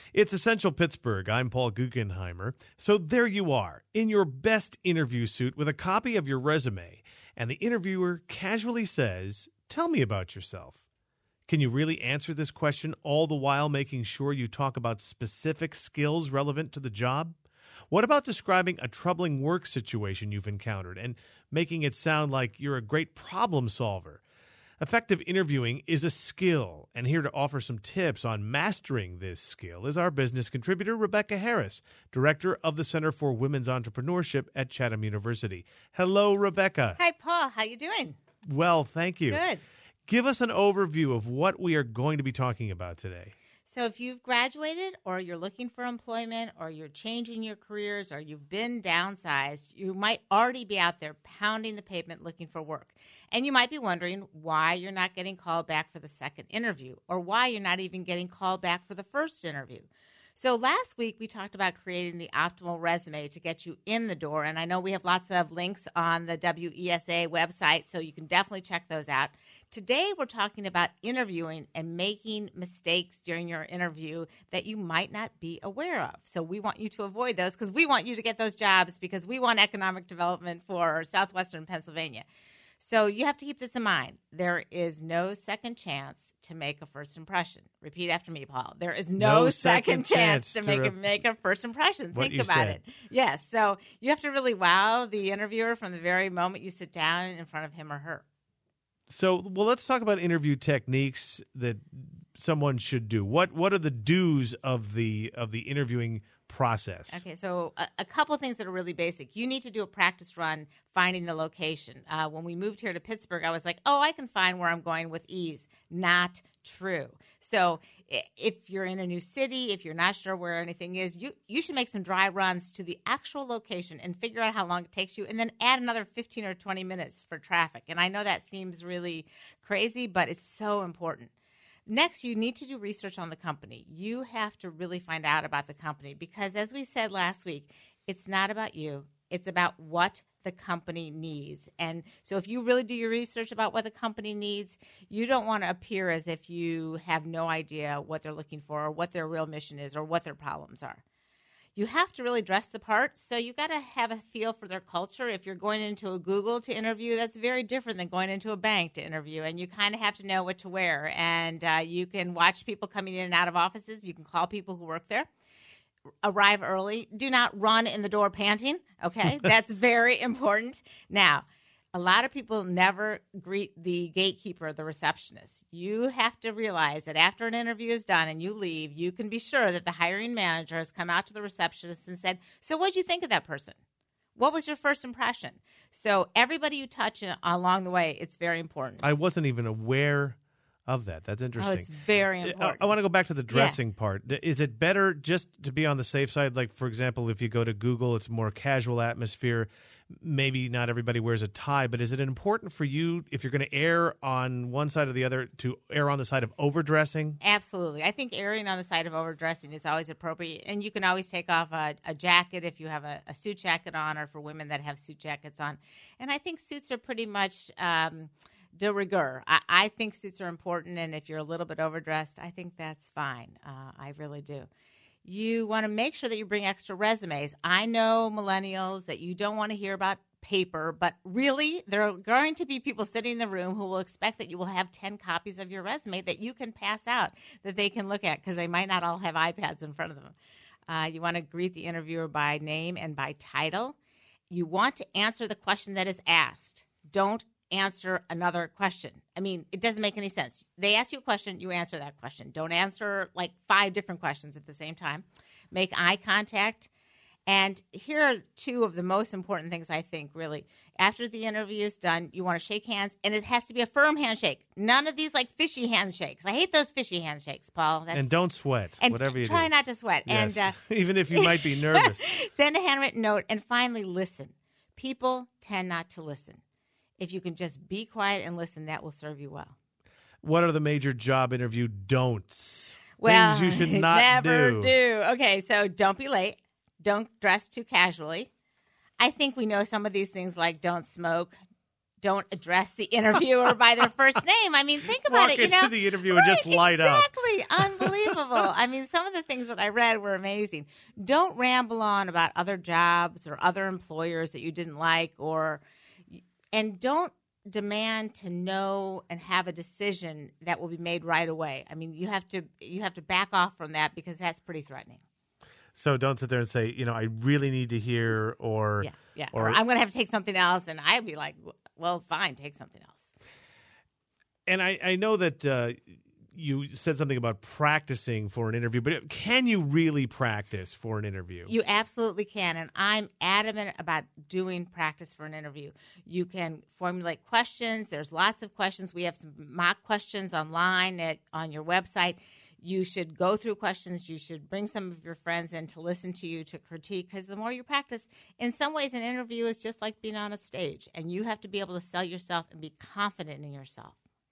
It's Essential Pittsburgh. I'm Paul Guggenheimer. So there you are, in your best interview suit with a copy of your resume, and the interviewer casually says, "Tell me about yourself." Can you really answer this question all the while making sure you talk about specific skills relevant to the job? What about describing a troubling work situation you've encountered and making it sound like you're a great problem solver? Effective interviewing is a skill, and here to offer some tips on mastering this skill is our business contributor, Rebecca Harris, Director of the Center for Women's Entrepreneurship at Chatham University. Hello, Rebecca. Hi, Paul. How you doing? Well, thank you. Good. Give us an overview of what we are going to be talking about today. So if you've graduated or you're looking for employment or you're changing your careers or you've been downsized, you might already be out there pounding the pavement looking for work. And you might be wondering why you're not getting called back for the second interview or why you're not even getting called back for the first interview. So last week we talked about creating the optimal resume to get you in the door. And I know we have lots of links on the WESA website, so you can definitely check those out. Today, we're talking about interviewing and making mistakes during your interview that you might not be aware of. So we want you to avoid those because we want you to get those jobs because we want economic development for Southwestern Pennsylvania. So you have to keep this in mind. There is no second chance to make a first impression. Repeat after me, Paul. There is no second chance to make a first impression. Think about it. Yes. So you have to really wow the interviewer from the very moment you sit down in front of him or her. So, let's talk about interview techniques that someone should do. What are the do's of the interviewing process? Okay, so a couple of things that are really basic. You need to do a practice run finding the location. When we moved here to Pittsburgh, I was like, I can find where I'm going with ease. Not true. So if you're in a new city, if you're not sure where anything is, you should make some dry runs to the actual location and figure out how long it takes you, and then add another 15 or 20 minutes for traffic. And I know that seems really crazy, but it's so important. Next, you need to do research on the company. You have to really find out about the company because, as we said last week, it's not about you. It's about what the company needs. And so if you really do your research about what the company needs, you don't want to appear as if you have no idea what they're looking for or what their real mission is or what their problems are. You have to really dress the part, so you got to have a feel for their culture. If you're going into a Google to interview, that's very different than going into a bank to interview, and you kind of have to know what to wear. And you can watch people coming in and out of offices. You can call people who work there. Arrive early. Do not run in the door panting, okay? That's very important. Now, a lot of people never greet the gatekeeper, the receptionist. You have to realize that after an interview is done and you leave, you can be sure that the hiring manager has come out to the receptionist and said, "So what did you think of that person? What was your first impression?" So everybody you touch along the way, it's very important. I wasn't even aware of that. That's interesting. Oh, it's very important. I want to go back to the dressing part. Is it better just to be on the safe side? Like, for example, if you go to Google, it's a more casual atmosphere. Maybe not everybody wears a tie, but is it important for you, if you're going to err on one side or the other, to err on the side of overdressing? Absolutely. I think erring on the side of overdressing is always appropriate. And you can always take off a jacket if you have a suit jacket on, or for women that have suit jackets on. And I think suits are pretty much de rigueur. I think suits are important, and if you're a little bit overdressed, I think that's fine. I really do. You want to make sure that you bring extra resumes. I know, millennials, that you don't want to hear about paper, but really, there are going to be people sitting in the room who will expect that you will have 10 copies of your resume that you can pass out, that they can look at, because they might not all have iPads in front of them. You want to greet the interviewer by name and by title. You want to answer the question that is asked. Don't answer another question. I mean, it doesn't make any sense. They ask you a question, you answer that question. Don't answer like 5 different questions at the same time. Make eye contact. And here are 2 of the most important things, I think, really. After the interview is done, you want to shake hands, and it has to be a firm handshake. None of these like fishy handshakes. I hate those fishy handshakes, Paul. And don't sweat, and whatever you do. Try not to sweat. Yes. And even if you might be nervous. Send a handwritten note, and finally, listen. People tend not to listen. If you can just be quiet and listen, that will serve you well. What are the major job interview don'ts? Well, things you should not never do. Okay, so don't be late. Don't dress too casually. I think we know some of these things, like don't smoke, don't address the interviewer by their first name. I mean, think about Walk it. into the interview and just light up. Exactly. Unbelievable. I mean, some of the things that I read were amazing. Don't ramble on about other jobs or other employers that you didn't like, and don't demand to know and have a decision that will be made right away. I mean, you have to back off from that because that's pretty threatening. So don't sit there and say, I really need to hear, or or I'm going to have to take something else, and I'd be like, well, fine, take something else. And I know that you said something about practicing for an interview, but can you really practice for an interview? You absolutely can, and I'm adamant about doing practice for an interview. You can formulate questions. There's lots of questions. We have some mock questions online on your website. You should go through questions. You should bring some of your friends in to listen to you, to critique, because the more you practice, in some ways an interview is just like being on a stage, and you have to be able to sell yourself and be confident in yourself.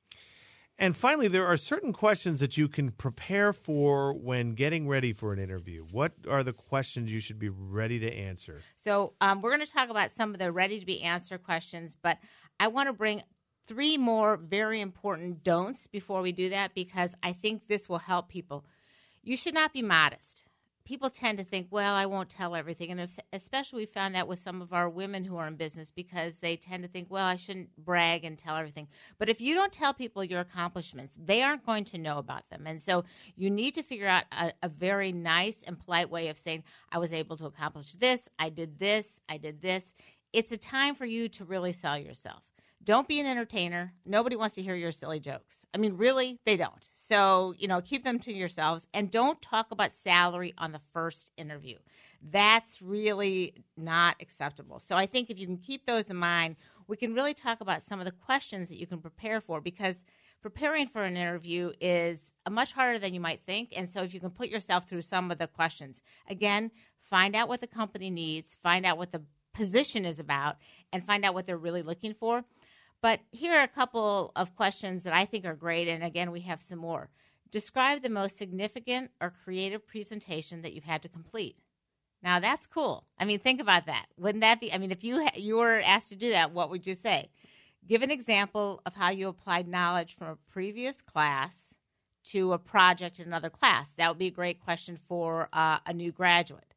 And finally, there are certain questions that you can prepare for when getting ready for an interview. What are the questions you should be ready to answer? So we're going to talk about some of the ready-to-be-answered questions, but I want to bring 3 more very important don'ts before we do that, because I think this will help people. You should not be modest. People tend to think, well, I won't tell everything. And especially we found out with some of our women who are in business, because they tend to think, well, I shouldn't brag and tell everything. But if you don't tell people your accomplishments, they aren't going to know about them. And so you need to figure out a very nice and polite way of saying, I was able to accomplish this, I did this, I did this. It's a time for you to really sell yourself. Don't be an entertainer. Nobody wants to hear your silly jokes. I mean, really, they don't. So, keep them to yourselves, and don't talk about salary on the first interview. That's really not acceptable. So I think if you can keep those in mind, we can really talk about some of the questions that you can prepare for, because preparing for an interview is much harder than you might think. And so if you can put yourself through some of the questions, again, find out what the company needs, find out what the position is about, and find out what they're really looking for. But here are a couple of questions that I think are great, and again, we have some more. Describe the most significant or creative presentation that you've had to complete. Now, that's cool. I mean, think about that. Wouldn't that be, if you were asked to do that, what would you say? Give an example of how you applied knowledge from a previous class to a project in another class. That would be a great question for a new graduate.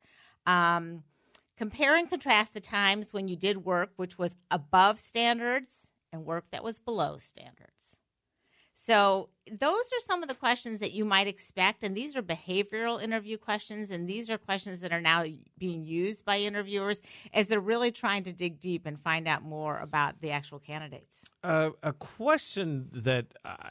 Compare and contrast the times when you did work which was above standards and work that was below standards. So those are some of the questions that you might expect, and these are behavioral interview questions, and these are questions that are now being used by interviewers as they're really trying to dig deep and find out more about the actual candidates. A question that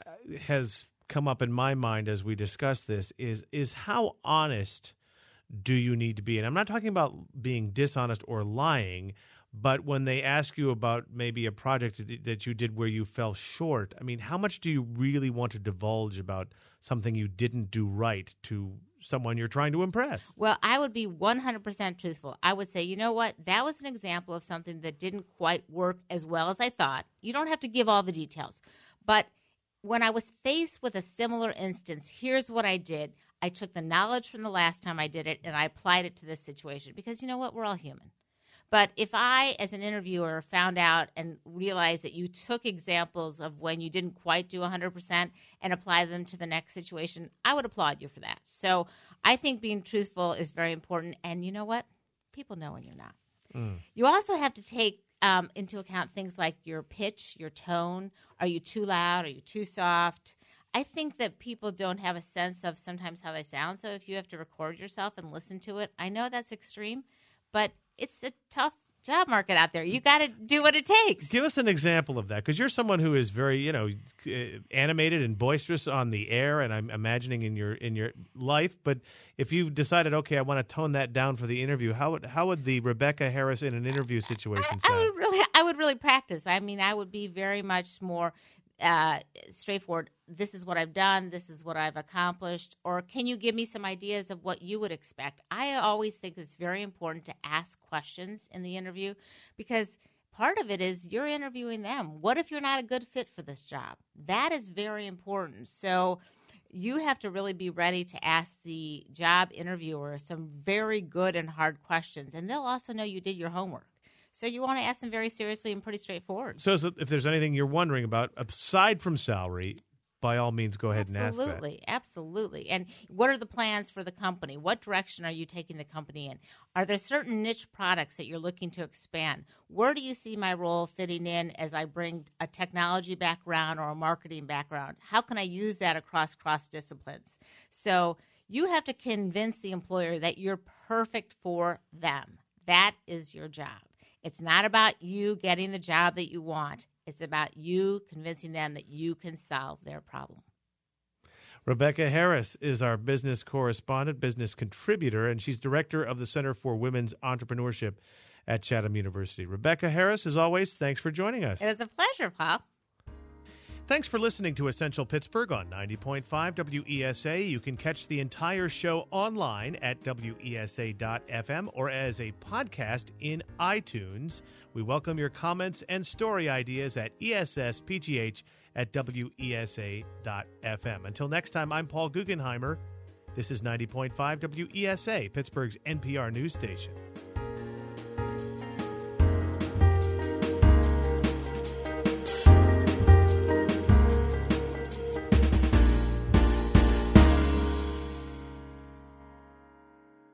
has come up in my mind as we discuss this is how honest do you need to be? And I'm not talking about being dishonest or lying, but when they ask you about maybe a project that you did where you fell short, how much do you really want to divulge about something you didn't do right to someone you're trying to impress? Well, I would be 100% truthful. I would say, you know what? That was an example of something that didn't quite work as well as I thought. You don't have to give all the details. But when I was faced with a similar instance, here's what I did. I took the knowledge from the last time I did it, and I applied it to this situation. Because you know what? We're all human. But if I, as an interviewer, found out and realized that you took examples of when you didn't quite do 100% and apply them to the next situation, I would applaud you for that. So I think being truthful is very important. And you know what? People know when you're not. You also have to take into account things like your pitch, your tone. Are you too loud? Are you too soft? I think that people don't have a sense of sometimes how they sound. So if you have to record yourself and listen to it, I know that's extreme, but it's a tough job market out there. You got to do what it takes. Give us an example of that, because you're someone who is very, animated and boisterous on the air, and I'm imagining in your life. But if you decided, okay, I want to tone that down for the interview, how would the Rebecca Harris in an interview situation sound? I would really practice. I would be very much more straightforward. This is what I've done. This is what I've accomplished. Or can you give me some ideas of what you would expect? I always think it's very important to ask questions in the interview, because part of it is you're interviewing them. What if you're not a good fit for this job? That is very important. So you have to really be ready to ask the job interviewer some very good and hard questions, and they'll also know you did your homework. So you want to ask them very seriously and pretty straightforward. So if there's anything you're wondering about aside from salary, by all means, go ahead and ask that. Absolutely, absolutely. And what are the plans for the company? What direction are you taking the company in? Are there certain niche products that you're looking to expand? Where do you see my role fitting in as I bring a technology background or a marketing background? How can I use that across cross-disciplines? So you have to convince the employer that you're perfect for them. That is your job. It's not about you getting the job that you want. It's about you convincing them that you can solve their problem. Rebecca Harris is our business correspondent, business contributor, and she's director of the Center for Women's Entrepreneurship at Chatham University. Rebecca Harris, as always, thanks for joining us. It was a pleasure, Paul. Thanks for listening to Essential Pittsburgh on 90.5 WESA. You can catch the entire show online at WESA.FM or as a podcast in iTunes. We welcome your comments and story ideas at ESSPGH@WESA.FM. Until next time, I'm Paul Guggenheimer. This is 90.5 WESA, Pittsburgh's NPR news station.